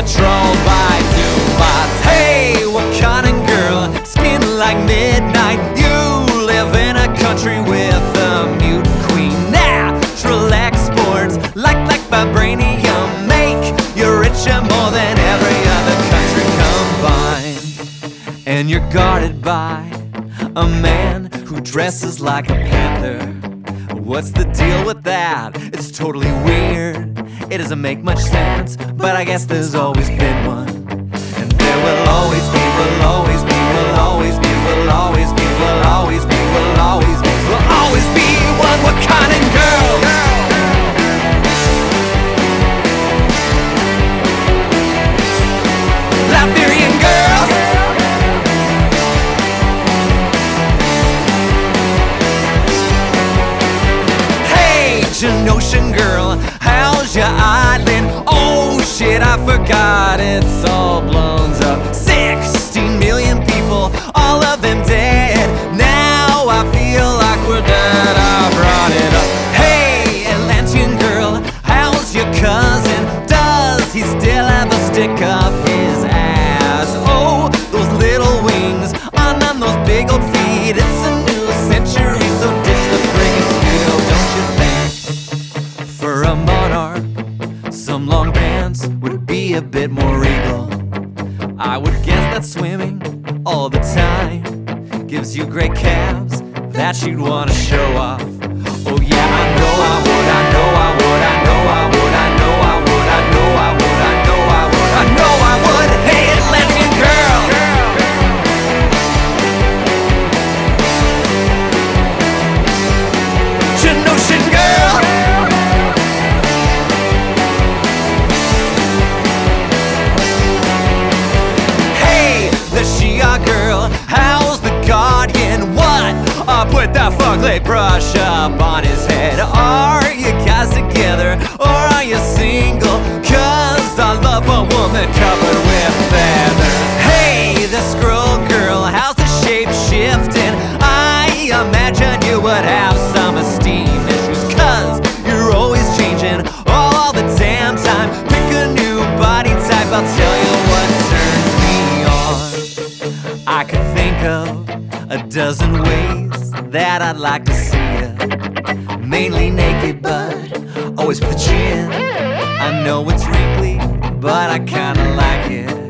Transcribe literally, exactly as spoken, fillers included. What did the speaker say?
patrolled by Dumas. Hey, Wakanan girl, skin like midnight. You live in a country with a mute queen. Natural exports, like like vibranium, make you richer more than every other country combined. And you're guarded by a man who dresses like a panther. What's the deal with that? It's totally weird. It doesn't make much sense, but I guess there's always been one. And there will always be, will always be, will always be, will always be, will always be, will always be, will always be one Wakanan girl. Liberian girls. Hey, Genosian girl, how's your island? Oh shit, I forgot, it's all blown up. Sixteen million people, all of them dead. Now I feel like we're dead, I brought it up. Hey, Atlantean girl, how's your cousin? Does he still have a stick up his ass? Oh, those little wings on, on those big old feet. It's a new century, so ditch the friggin' speedo, don't you think? For a monarch, some long pants would be a bit more regal. I would guess that swimming all the time gives you great calves that you'd wanna show off. Oh yeah, I know I would, I know I would, I know I would, I know I would, I know I would, I know I would, I know I would. Hey, Atlantean girl. Genosian girl. Hey, the Shia girl, how's the Guardian? What up with that fugly brush up on his head? Are you guys together or are you single? Cause I love a woman covered with feathers. Hey, the Skrull girl, how's the shape shifting? I imagine you would have some esteem issues, cause you're always changing all, all the damn time. Pick a new body type, I'll tell you what turns me on. I could think of a dozen ways that I'd like to see ya. Mainly naked, but always with the chin. I know it's wrinkly, but I kinda like it.